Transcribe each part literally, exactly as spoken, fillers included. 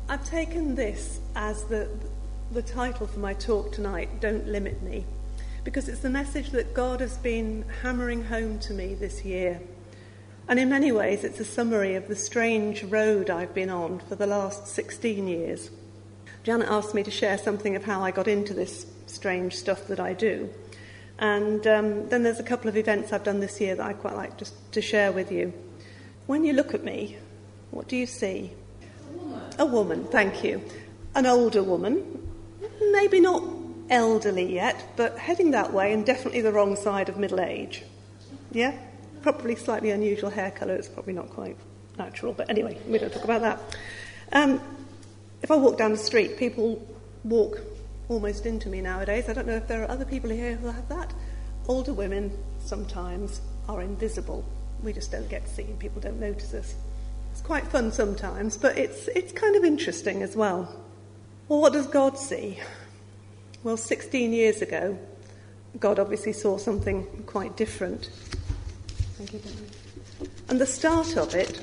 I've taken this as the the title for my talk tonight, Don't Limit Me, because it's the message that God has been hammering home to me this year. And in many ways, it's a summary of the strange road I've been on for the last sixteen years. Janet asked me to share something of how I got into this strange stuff that I do. And um, then there's a couple of events I've done this year that I'd quite like just to share with you. When you look at me, what do you see? A woman. A woman, thank you. An older woman, maybe not elderly yet, but heading that way and definitely the wrong side of middle age. Yeah? Probably slightly unusual hair colour. It's probably not quite natural, but anyway, we don't talk about that. Um, if I walk down the street, people walk almost into me nowadays. I don't know if there are other people here who have that. Older women sometimes are invisible. We just don't get seen. People don't notice us. It's quite fun sometimes, but it's it's kind of interesting as well. Well, what does God see? Well, sixteen years ago, God obviously saw something quite different. Thank you. And the start of it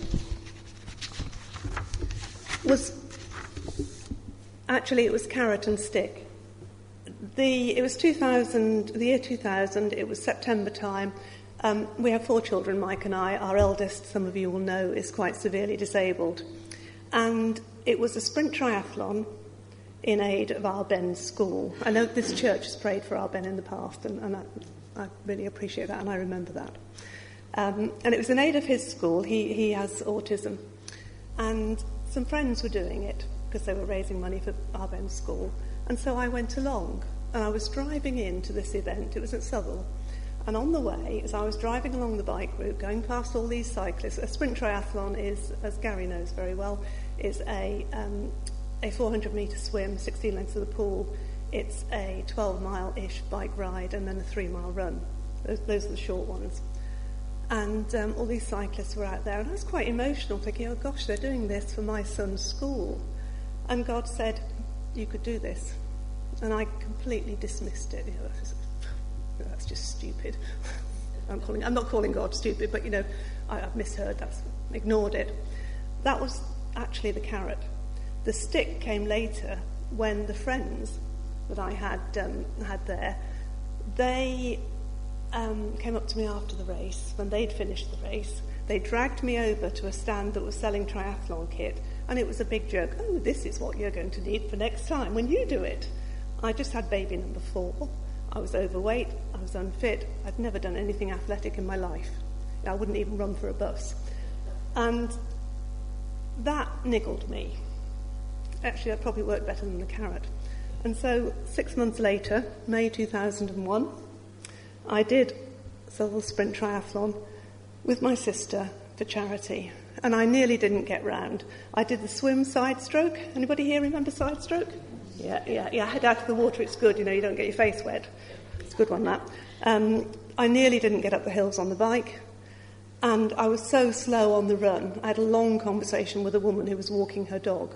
was, actually it was carrot and stick. The It was two thousand, the year two thousand, it was September time. Um, we have four children, Mike and I. Our eldest, some of you will know, is quite severely disabled. And it was a sprint triathlon in aid of our Ben's school. I know this church has prayed for our Ben in the past, and, and I, I really appreciate that, and I remember that. Um, and it was in aid of his school. He, he has autism. And some friends were doing it because they were raising money for our Ben's school. And so I went along, and I was driving into this event. It was at Southall. And on the way, as I was driving along the bike route, going past all these cyclists, a sprint triathlon is, as Gary knows very well, is a um, a four hundred metre swim, sixteen lengths of the pool. It's a twelve mile-ish bike ride and then a three mile run. Those, those are the short ones. And um, all these cyclists were out there, and I was quite emotional, thinking, oh gosh, they're doing this for my son's school. And God said, you could do this. And I completely dismissed it. You know, that's just stupid. I'm calling. I'm not calling God stupid, but you know, I, I've misheard. That's ignored it. That was actually the carrot. The stick came later when the friends that I had um, had there, they um, came up to me after the race when they'd finished the race. They dragged me over to a stand that was selling triathlon kit, and it was a big joke. Oh, this is what you're going to need for next time when you do it. I just had baby number four. I was overweight, I was unfit, I'd never done anything athletic in my life. I wouldn't even run for a bus. And that niggled me. Actually, that probably worked better than the carrot. And so six months later, May two thousand one, I did Southall Sprint Triathlon with my sister for charity. And I nearly didn't get round. I did the swim side stroke. Anybody here remember side stroke? Yeah, yeah, yeah. Head out of the water, it's good, you know, you don't get your face wet. It's a good one, that. Um, I nearly didn't get up the hills on the bike, and I was so slow on the run. I had a long conversation with a woman who was walking her dog.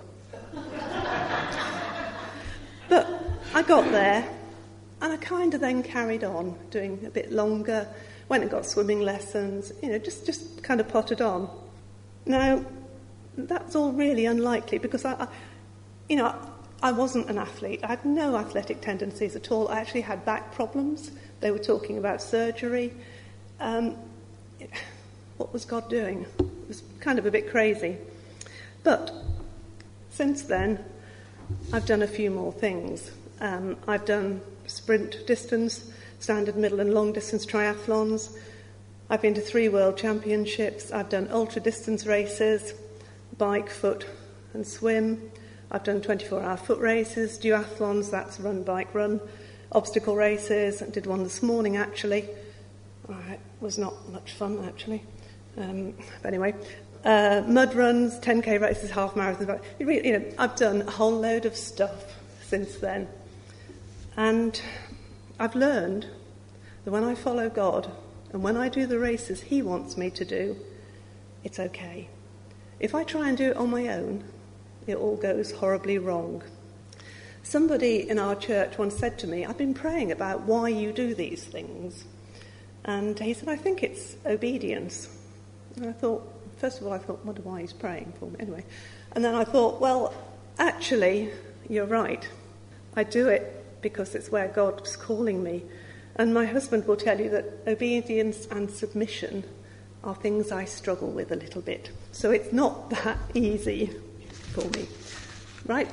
But I got there, and I kind of then carried on, doing a bit longer, went and got swimming lessons, you know, just, just kind of potted on. Now, that's all really unlikely, because I, I you know, I wasn't an athlete. I had no athletic tendencies at all. I actually had back problems. They were talking about surgery. Um, what was God doing? It was kind of a bit crazy. But since then, I've done a few more things. Um, I've done sprint distance, standard, middle and long distance triathlons. I've been to three world championships. I've done ultra distance races, bike, foot and swim. I've done twenty-four hour foot races, duathlons, that's run, bike, run, obstacle races. I did one this morning, actually. Oh, it was not much fun, actually. Um, but anyway, uh, mud runs, ten k races, half marathons. You know, I've done a whole load of stuff since then. And I've learned that when I follow God and when I do the races He wants me to do, it's okay. If I try and do it on my own, it all goes horribly wrong. Somebody in our church once said to me, I've been praying about why you do these things. And he said, I think it's obedience. And I thought, first of all, I thought, wonder why he's praying for me. Anyway. And then I thought, well, actually, you're right. I do it because it's where God's calling me. And my husband will tell you that obedience and submission are things I struggle with a little bit. So it's not that easy for me. Right?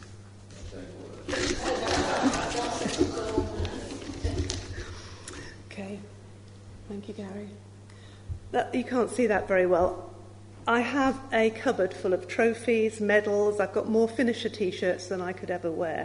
Okay. Thank you, Gary. That, you can't see that very well. I have a cupboard full of trophies, medals. I've got more finisher T-shirts than I could ever wear.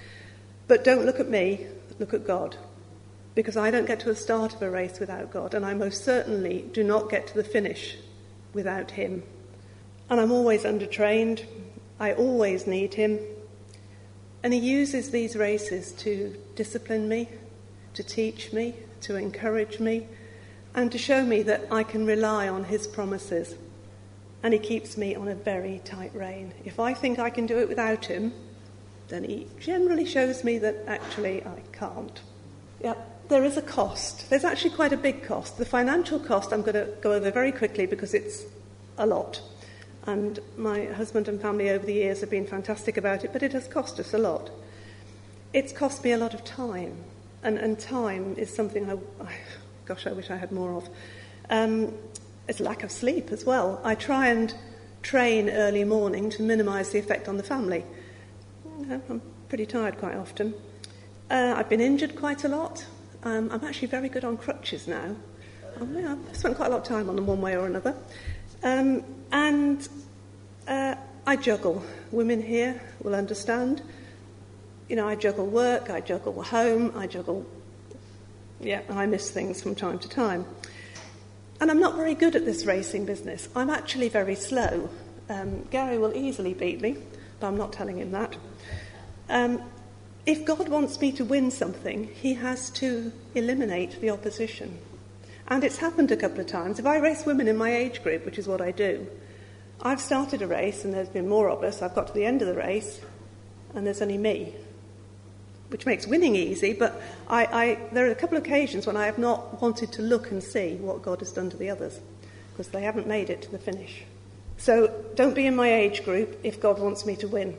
But don't look at me, look at God. Because I don't get to the start of a race without God, and I most certainly do not get to the finish without him. And I'm always undertrained. I always need him. And he uses these races to discipline me, to teach me, to encourage me, and to show me that I can rely on his promises. And he keeps me on a very tight rein. If I think I can do it without him, then he generally shows me that actually I can't. Yep. There is a cost. There's actually quite a big cost. The financial cost I'm going to go over very quickly because it's a lot. And my husband and family over the years have been fantastic about it, but it has cost us a lot. It's cost me a lot of time. And, and time is something I, I, gosh, I wish I had more of. Um, it's lack of sleep as well. I try and train early morning to minimise the effect on the family. You know, I'm pretty tired quite often. Uh, I've been injured quite a lot. Um, I'm actually very good on crutches now. Um, yeah, I've spent quite a lot of time on them one way or another. Um, and uh, I juggle. Women here will understand. You know, I juggle work, I juggle home, I juggle... Yeah, I miss things from time to time. And I'm not very good at this racing business. I'm actually very slow. Um, Gary will easily beat me, but I'm not telling him that. Um, If God wants me to win something, he has to eliminate the opposition. And it's happened a couple of times. If I race women in my age group, which is what I do, I've started a race and there's been more of us. I've got to the end of the race and there's only me, which makes winning easy. But I, I, there are a couple of occasions when I have not wanted to look and see what God has done to the others because they haven't made it to the finish. So don't be in my age group if God wants me to win.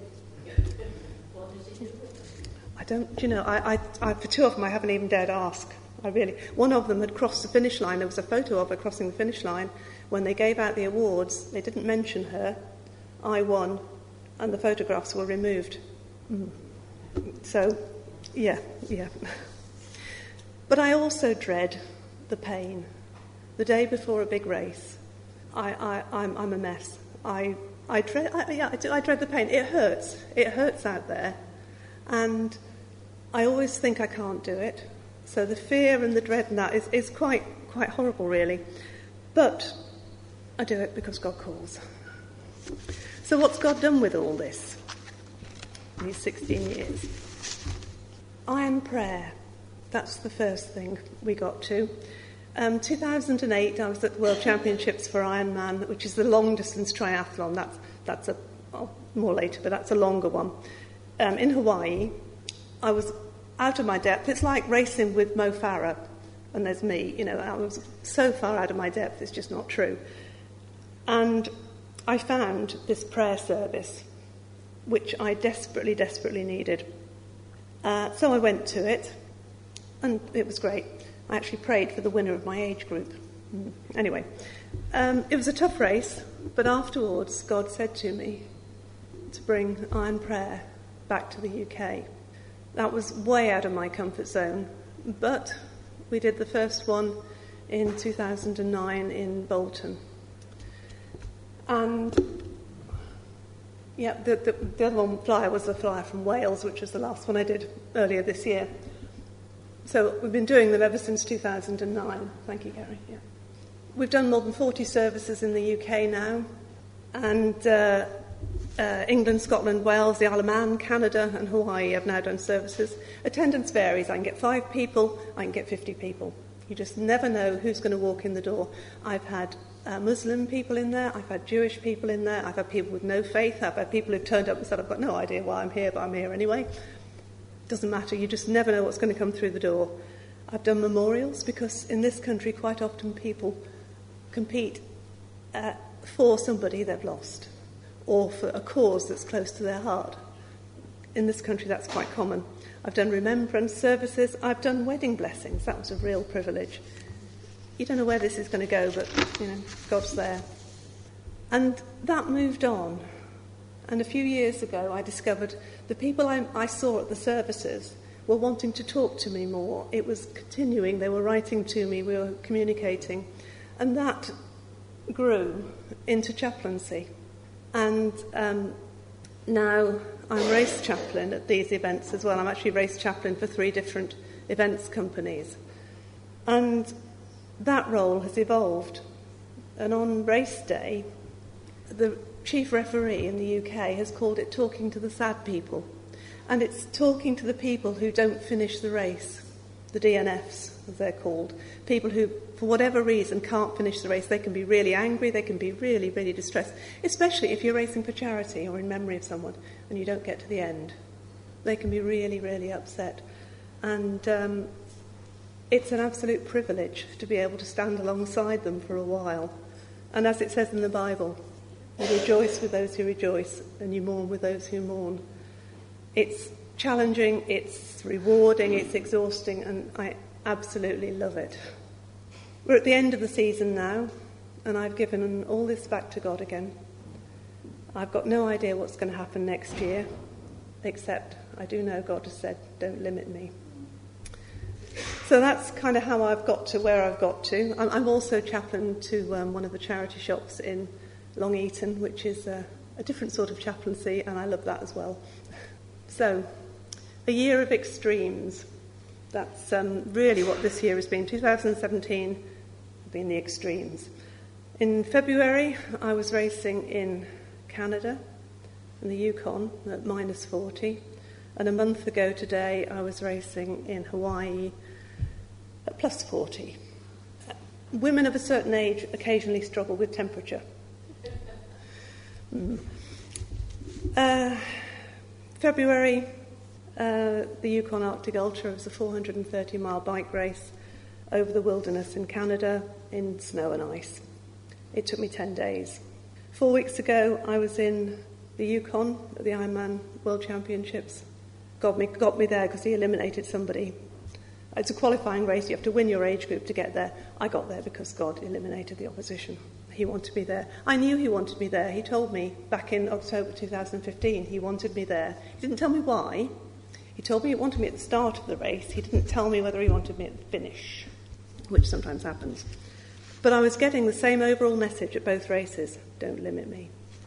I don't, you know, I, I, I, for two of them I haven't even dared ask. I really, one of them had crossed the finish line. There was a photo of her crossing the finish line. When they gave out the awards, they didn't mention her. I won, and the photographs were removed. Mm. So, yeah, yeah. But I also dread the pain. The day before a big race, I, I, I'm, I'm a mess. I, I dread, I, yeah, I, do, I dread the pain. It hurts. It hurts out there, and I always think I can't do it. So the fear and the dread and that is, is quite quite horrible, really. But I do it because God calls. So what's God done with all this? These sixteen years. Iron prayer. That's the first thing we got to. Um, two thousand eight, I was at the World Championships for Ironman, which is the long-distance triathlon. That's, that's a, oh, more later, but that's a longer one. Um, in Hawaii, I was out of my depth. It's like racing with Mo Farah, and there's me. You know, I was so far out of my depth, it's just not true. And I found this prayer service, which I desperately, desperately needed. Uh, so I went to it, and it was great. I actually prayed for the winner of my age group. Anyway, um, it was a tough race, but afterwards God said to me to bring Iron Prayer back to the U K. That was way out of my comfort zone, but we did the first one in two thousand nine in Bolton. And, yeah, the, the, the other one flyer was the flyer from Wales, which was the last one I did earlier this year. So we've been doing them ever since two thousand nine. Thank you, Gary. Yeah. We've done more than forty services in the U K now, and uh, uh, England, Scotland, Wales, the Isle of Man, Canada and Hawaii have now done services. Attendance varies. I can get five people, I can get fifty people. You just never know who's going to walk in the door. I've had uh, Muslim people in there, I've had Jewish people in there, I've had people with no faith, I've had people who've turned up and said, I've got no idea why I'm here, but I'm here anyway. Doesn't matter, you just never know what's going to come through the door. I've done memorials because in this country quite often people compete uh, for somebody they've lost, or for a cause that's close to their heart. In this country, that's quite common. I've done remembrance services. I've done wedding blessings. That was a real privilege. You don't know where this is going to go, but, you know, God's there. And that moved on. And a few years ago, I discovered the people I, I saw at the services were wanting to talk to me more. It was continuing. They were writing to me. We were communicating. And that grew into chaplaincy. And um, now I'm race chaplain at these events as well. I'm actually race chaplain for three different events companies. And that role has evolved. And on race day, the chief referee in the U K has called it talking to the sad people. And it's talking to the people who don't finish the race, the D N Fs, as they're called. People who, for whatever reason, can't finish the race. They can be really angry, they can be really, really distressed, especially if you're racing for charity or in memory of someone and you don't get to the end. They can be really, really upset. And um, it's an absolute privilege to be able to stand alongside them for a while. And as it says in the Bible, you rejoice with those who rejoice and you mourn with those who mourn. It's challenging, it's rewarding, it's exhausting, and I absolutely love it. We're at the end of the season now, and I've given all this back to God again. I've got no idea what's going to happen next year, except I do know God has said, don't limit me. So that's kind of how I've got to where I've got to. I'm also chaplain to um, one of the charity shops in Long Eaton, which is a, a different sort of chaplaincy, and I love that as well. So, a year of extremes. That's um, really what this year has been. two thousand seventeen has been the extremes. In February, I was racing in Canada, in the Yukon, at minus forty. And a month ago today, I was racing in Hawaii at plus forty. Women of a certain age occasionally struggle with temperature. Mm. Uh, February, uh, the Yukon Arctic Ultra was a four hundred thirty mile bike race over the wilderness in Canada in snow and ice. It took me ten days. Four weeks ago, I was in the Yukon at the Ironman World Championships. God me, got me there because he eliminated somebody. It's a qualifying race. You have to win your age group to get there. I got there because God eliminated the opposition. He wanted me there. I knew he wanted me there. He told me back in October two thousand fifteen he wanted me there. He didn't tell me why. He told me he wanted me at the start of the race. He didn't tell me whether he wanted me at the finish, which sometimes happens. But I was getting the same overall message at both races. Don't limit me.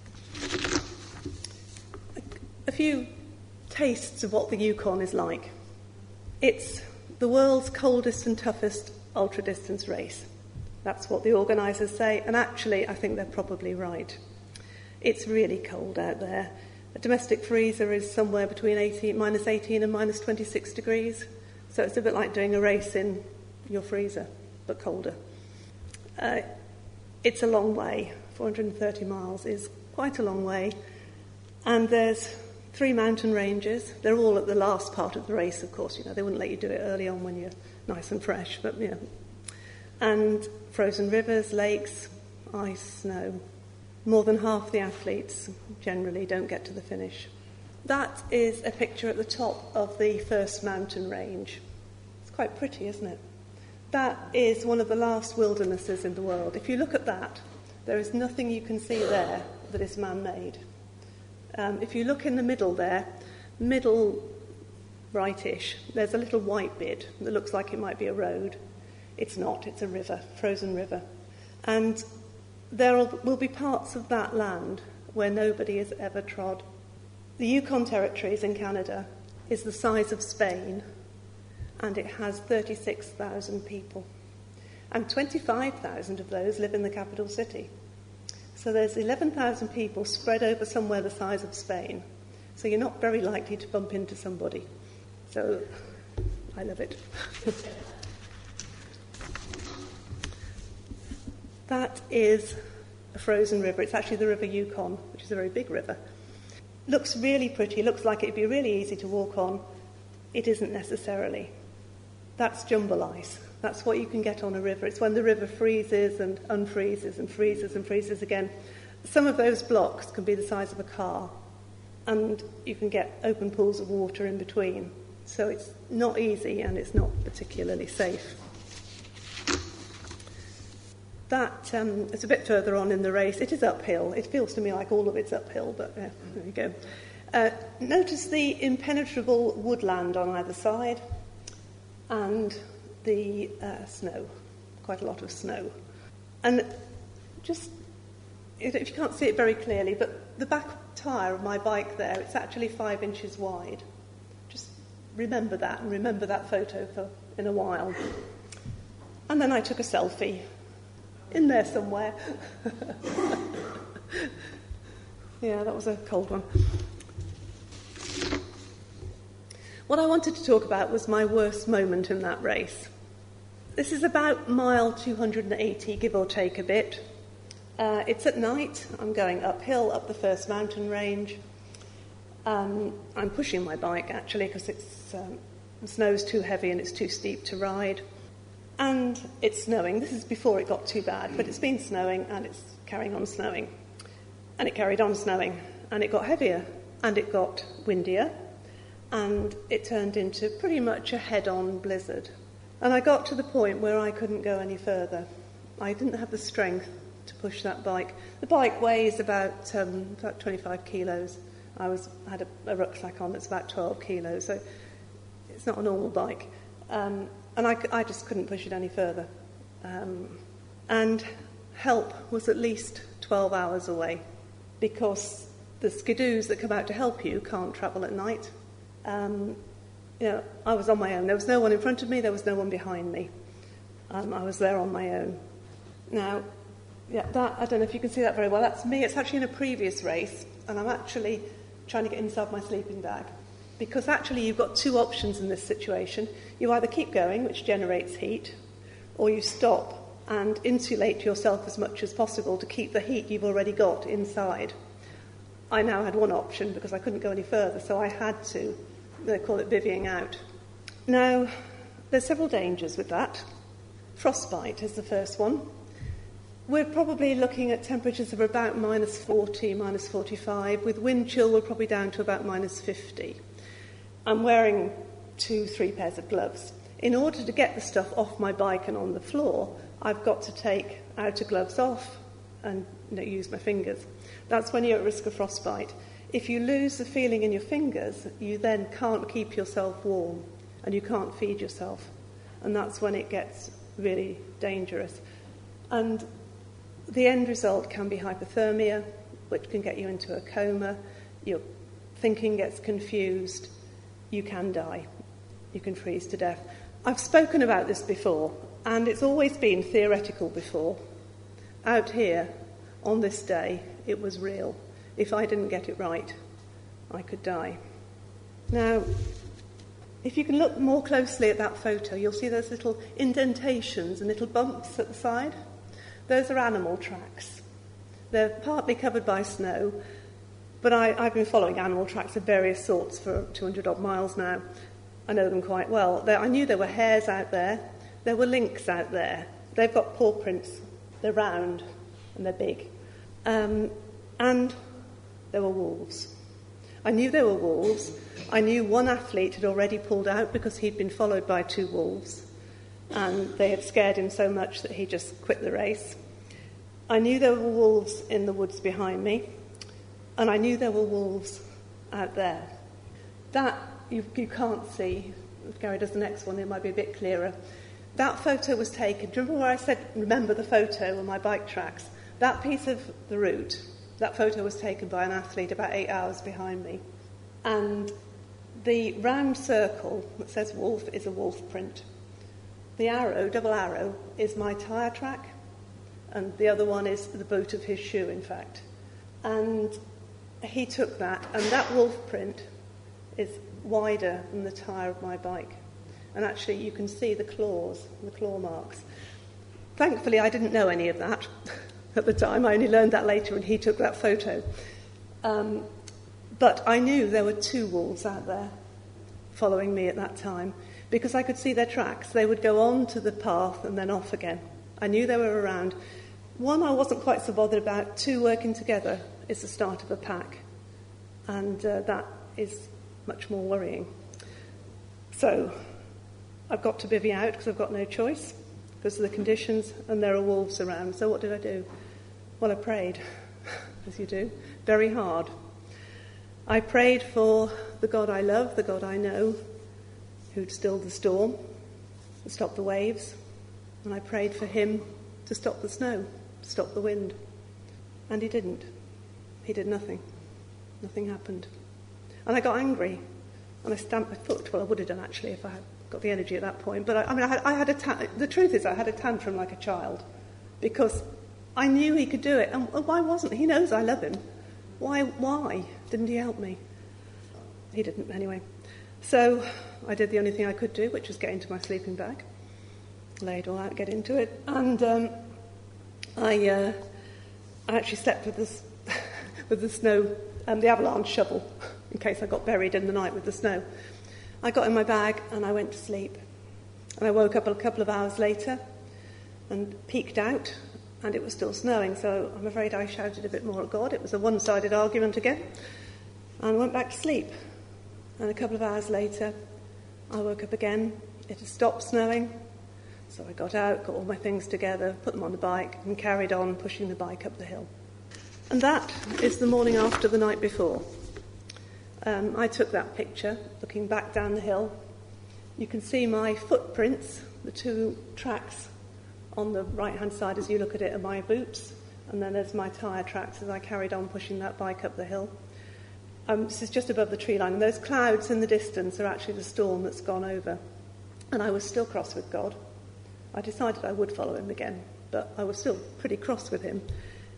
A few tastes of what the Yukon is like. It's the world's coldest and toughest ultra-distance race. That's what the organisers say, and actually I think they're probably right. It's really cold out there. A domestic freezer is somewhere between eighteen, minus eighteen and minus twenty-six degrees, so it's a bit like doing a race in your freezer, but colder. Uh, it's a long way. four hundred thirty miles is quite a long way, and there's three mountain ranges. They're all at the last part of the race, of course. You know, they wouldn't let you do it early on when you're nice and fresh, but you know. And frozen rivers, lakes, ice, snow. More than half the athletes generally don't get to the finish. That is a picture at the top of the first mountain range. It's quite pretty, isn't it? That is one of the last wildernesses in the world. If you look at that, there is nothing you can see there that is man-made. Um, if you look in the middle there, middle rightish, there's a little white bit that looks like it might be a road. It's not, it's a river, frozen river. And there will be parts of that land where nobody has ever trod. The Yukon Territories in Canada is the size of Spain, and it has thirty-six thousand people. And twenty-five thousand of those live in the capital city. So there's eleven thousand people spread over somewhere the size of Spain. So you're not very likely to bump into somebody. So I love it. That is a frozen river. It's actually the River Yukon, which is a very big river. Looks really pretty. Looks like it'd be really easy to walk on. It isn't necessarily. That's jumble ice. That's what you can get on a river. It's when the river freezes and unfreezes and freezes and freezes again. some of those blocks can be the size of a car, and you can get open pools of water in between. So it's not easy and it's not particularly safe. That um, it's a bit further on in the race. It is uphill. It feels to me like all of it's uphill, but yeah, there you go. Uh, notice the impenetrable woodland on either side and the uh, snow, quite a lot of snow. And just, if you can't see it very clearly, but the back tyre of my bike there, it's actually five inches wide. Just remember that and remember that photo for in a while. And then I took a selfie in there somewhere. Yeah, that was a cold one. What I wanted to talk about was my worst moment in that race. This is about mile two hundred eighty, give or take a bit. Uh, it's at night. I'm going uphill, up the first mountain range. Um, I'm pushing my bike, actually, because it's um, the snow's too heavy and it's too steep to ride. And it's snowing. This is before it got too bad, but it's been snowing and it's carrying on snowing. And it carried on snowing, and it got heavier, and it got windier, and it turned into pretty much a head-on blizzard. And I got to the point where I couldn't go any further. I didn't have the strength to push that bike. The bike weighs about um, about twenty-five kilos. I was had a, a rucksack on that's about twelve kilos, so it's not a normal bike. Um, and I, I just couldn't push it any further. Um, and help was at least twelve hours away, because the skidoos that come out to help you can't travel at night. Um, you know, I was on my own. There was no one in front of me. There was no one behind me. Um, I was there on my own. Now, yeah, that I don't know if you can see that very well. That's me. It's actually in a previous race, and I'm actually trying to get inside my sleeping bag, because actually you've got two options in this situation. You either keep going, which generates heat, or you stop and insulate yourself as much as possible to keep the heat you've already got inside. I now had one option because I couldn't go any further, so I had to. They call it bivvying out. Now, there's several dangers with that. Frostbite is the first one. We're probably looking at temperatures of about minus forty, minus forty-five. With wind chill, we're probably down to about minus fifty. I'm wearing two, three pairs of gloves. In order to get the stuff off my bike and on the floor, I've got to take outer gloves off and you know, use my fingers. That's when you're at risk of frostbite. If you lose the feeling in your fingers, you then can't keep yourself warm and you can't feed yourself. And that's when it gets really dangerous. And the end result can be hypothermia, which can get you into a coma. Your thinking gets confused. You can die. You can freeze to death. I've spoken about this before, and it's always been theoretical before. Out here, on this day, it was real. If I didn't get it right, I could die. Now, if you can look more closely at that photo, you'll see those little indentations and little bumps at the side. Those are animal tracks. They're partly covered by snow, but I, I've been following animal tracks of various sorts for two hundred odd miles now. I know them quite well. There, I knew there were hares out there. There were lynx out there. They've got paw prints. They're round and they're big. Um, and there were wolves. I knew there were wolves. I knew one athlete had already pulled out because he'd been followed by two wolves, and they had scared him so much that he just quit the race. I knew there were wolves in the woods behind me, and I knew there were wolves out there. That you, you can't see. If Gary does the next one, it might be a bit clearer. That photo was taken. Do you remember where I said, remember the photo on my bike tracks? That piece of the route, that photo was taken by an athlete about eight hours behind me. And the round circle that says wolf is a wolf print. The arrow, double arrow, is my tyre track, and the other one is the boot of his shoe, in fact. And he took that, and that wolf print is wider than the tyre of my bike. And actually you can see the claws, the claw marks. Thankfully I didn't know any of that at the time. I only learned that later when he took that photo. Um, but I knew there were two wolves out there following me at that time because I could see their tracks. They would go on to the path and then off again. I knew they were around. One, I wasn't quite so bothered about. Two, working together is the start of a pack. And uh, that is much more worrying. So I've got to bivvy out because I've got no choice because of the conditions, and there are wolves around. So what did I do? Well, I prayed, as you do, very hard. I prayed for the God I love, the God I know, who'd stilled the storm, to stop the waves. And I prayed for him to stop the snow, to stop the wind. And he didn't. He did nothing. Nothing happened. And I got angry. And I stamped my foot. Well, I would have done, actually, if I had got the energy at that point. But I, I mean, I had, I had a ta- the truth is I had a tantrum like a child. Because I knew he could do it. And why wasn't he? He knows I love him. Why, why didn't he help me? He didn't, anyway. So I did the only thing I could do, which was get into my sleeping bag. Lay it all out, get into it. And um, I, uh, I actually slept with this, with the snow, um, the avalanche shovel, in case I got buried in the night with the snow. I got in my bag and I went to sleep. And I woke up a couple of hours later and peeked out, and it was still snowing, so I'm afraid I shouted a bit more at God. It was a one-sided argument again. And I went back to sleep. And a couple of hours later, I woke up again. It had stopped snowing. So I got out, got all my things together, put them on the bike, and carried on pushing the bike up the hill. And that is the morning after the night before. Um, I took that picture, looking back down the hill. You can see my footprints, the two tracks on the right-hand side as you look at it are my boots, and then there's my tyre tracks as I carried on pushing that bike up the hill. Um, this is just above the tree line, and those clouds in the distance are actually the storm that's gone over. And I was still cross with God. I decided I would follow him again, but I was still pretty cross with him.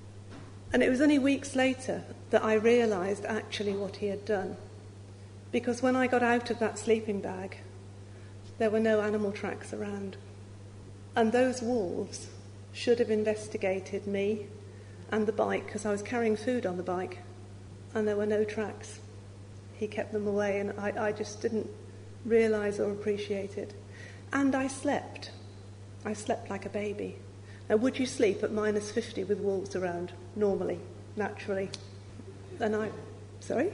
And it was only weeks later that I realised actually what he had done. Because when I got out of that sleeping bag, there were no animal tracks around. And those wolves should have investigated me and the bike, because I was carrying food on the bike, and there were no tracks. He kept them away, and I, I just didn't realise or appreciate it. And I slept. I slept like a baby. Now, would you sleep at minus fifty with wolves around, normally, naturally? And I, sorry?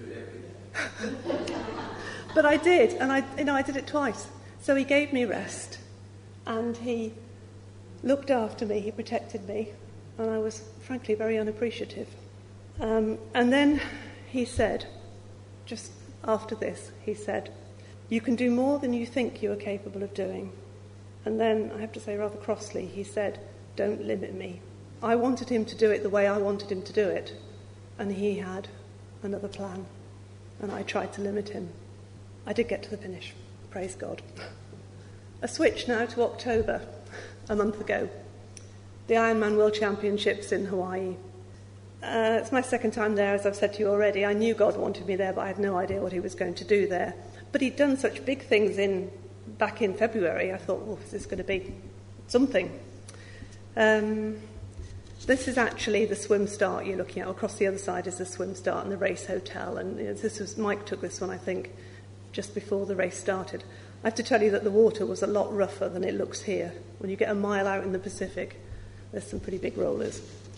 But I did, and I, you know, I did it twice. So he gave me rest, and he looked after me, he protected me, and I was, frankly, very unappreciative. Um, and then he said, just after this, he said, "You can do more than you think you are capable of doing." And then, I have to say rather crossly, he said, "Don't limit me." I wanted him to do it the way I wanted him to do it, and he had another plan, and I tried to limit him. I did get to the finish, praise God. A switch now to October, a month ago. The Ironman World Championships in Hawaii. Uh, it's my second time there, as I've said to you already. I knew God wanted me there, but I had no idea what he was going to do there. But he'd done such big things in back in February. I thought, well, is this going to be something? Um, this is actually the swim start you're looking at. Across the other side is the swim start and the race hotel. And you know, this was Mike took this one, I think, just before the race started. I have to tell you that the water was a lot rougher than it looks here. When you get a mile out in the Pacific, there's some pretty big rollers.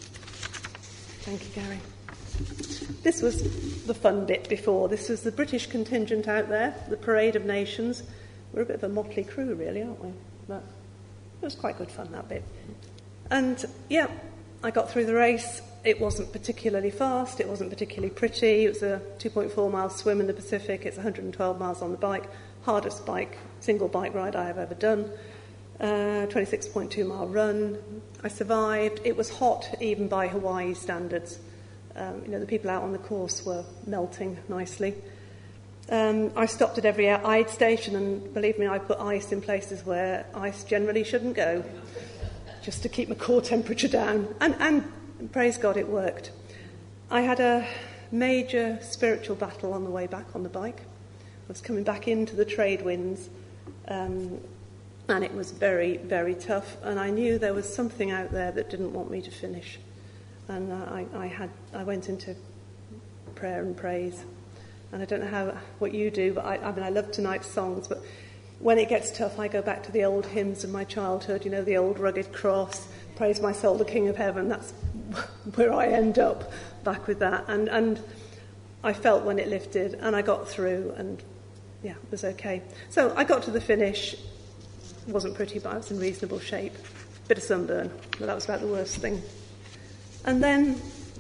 Thank you, Gary. This was the fun bit before. This was the British contingent out there, the Parade of Nations. We're a bit of a motley crew, really, aren't we? But it was quite good fun, that bit. And, yeah, I got through the race. It wasn't particularly fast. It wasn't particularly pretty. It was a two point four mile swim in the Pacific. It's one hundred twelve miles on the bike. Hardest bike, single bike ride I have ever done. Uh, twenty-six point two mile run. I survived. It was hot, even by Hawaii standards. Um, you know, the people out on the course were melting nicely. Um, I stopped at every aid station, and believe me, I put ice in places where ice generally shouldn't go, just to keep my core temperature down. And, and praise God, it worked. I had a major spiritual battle on the way back on the bike. I was coming back into the trade winds, um, and it was very, very tough. And I knew there was something out there that didn't want me to finish. And uh, I, I had, I went into prayer and praise. And I don't know how what you do, but I, I mean, I love tonight's songs. But when it gets tough, I go back to the old hymns of my childhood. You know, the old rugged cross, praise my soul, the King of Heaven. That's where I end up, back with that. And and I felt when it lifted, and I got through, and yeah, it was okay. So I got to the finish. It wasn't pretty, but I was in reasonable shape. Bit of sunburn, but that was about the worst thing. And then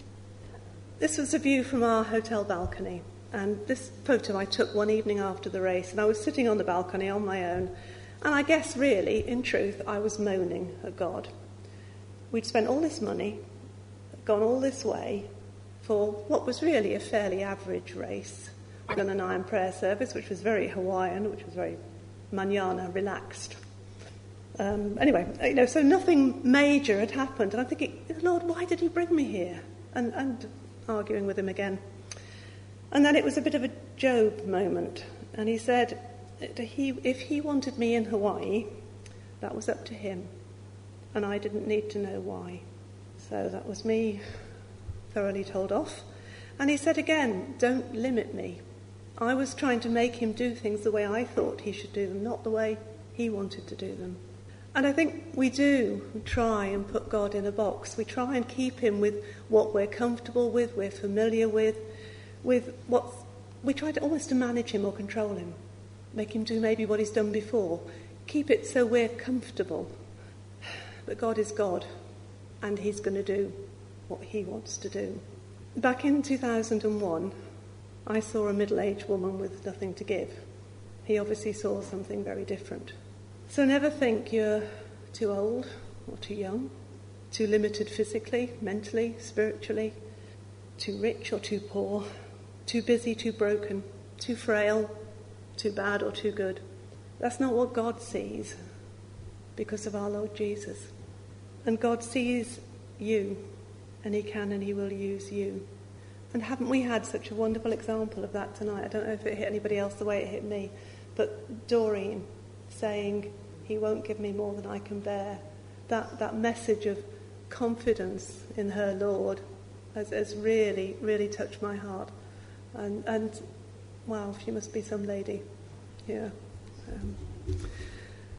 this was a view from our hotel balcony. And this photo I took one evening after the race, and I was sitting on the balcony on my own. And I guess really, in truth, I was moaning at God. We'd spent all this money, gone all this way, for what was really a fairly average race. We'd done an iron prayer service, which was very Hawaiian, which was very manana, relaxed. Um, anyway, you know, so nothing major had happened. And I'm thinking, Lord, why did he bring me here? And, and arguing with him again. And then it was a bit of a Job moment. And he said, he, if he wanted me in Hawaii, that was up to him. And I didn't need to know why. So that was me thoroughly told off. And he said again, don't limit me. I was trying to make him do things the way I thought he should do them, not the way he wanted to do them. And I think we do try and put God in a box. We try and keep him with what we're comfortable with, we're familiar with, with what we try to almost to manage him or control him, make him do maybe what he's done before, keep it so we're comfortable. But God is God, and he's going to do what he wants to do. Back in two thousand one, I saw a middle-aged woman with nothing to give. He obviously saw something very different. So never think you're too old or too young, too limited physically, mentally, spiritually, too rich or too poor, too busy, too broken, too frail, too bad or too good. That's not what God sees because of our Lord Jesus. And God sees you, and he can and he will use you. And haven't we had such a wonderful example of that tonight? I don't know if it hit anybody else the way it hit me, but Doreen saying, he won't give me more than I can bear. That that message of confidence in her Lord has, has really, really touched my heart. And, and wow, she must be some lady. Yeah. Um,